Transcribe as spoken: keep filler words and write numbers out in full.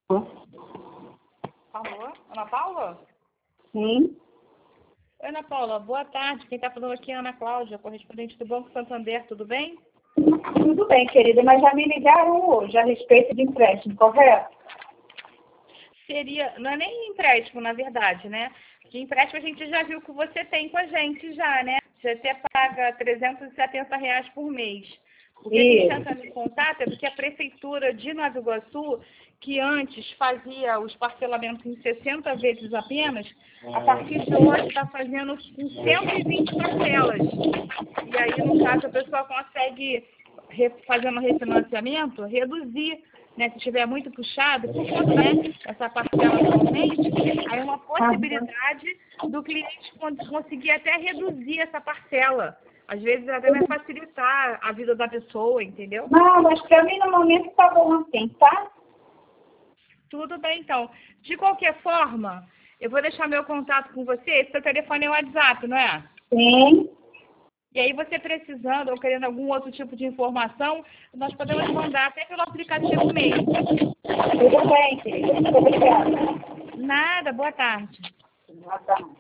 Alô, Ana Paula? Sim. Oi, Ana Paula, boa tarde. Quem está falando aqui é a Ana Cláudia, correspondente do Banco Santander, tudo bem? Tudo bem, querida, mas já me ligaram hoje a respeito de empréstimo, correto? Seria, não é nem empréstimo, na verdade, né? Que empréstimo a gente já viu que você tem com a gente já, né? Você até paga trezentos e setenta reais por mês. O que a gente está entrando em contato é porque a Prefeitura de Nova Iguaçu, que antes fazia os parcelamentos em sessenta vezes apenas, a partir de hoje está fazendo com cento e vinte parcelas. E aí, no caso, a pessoa consegue, fazendo refinanciamento, reduzir, né? Se estiver muito puxado, por conta, né, essa parcela atualmente, aí é uma possibilidade do cliente conseguir até reduzir essa parcela. Às vezes até vai facilitar a vida da pessoa, entendeu? Não, mas para mim no momento tá bom assim, tá? Tudo bem, então. De qualquer forma, eu vou deixar meu contato com você. Esse seu telefone é o WhatsApp, não é? Sim. E aí você precisando ou querendo algum outro tipo de informação, nós podemos mandar até pelo aplicativo mesmo. Tudo bem, querida. Muito obrigada. Nada, boa tarde. Boa tarde.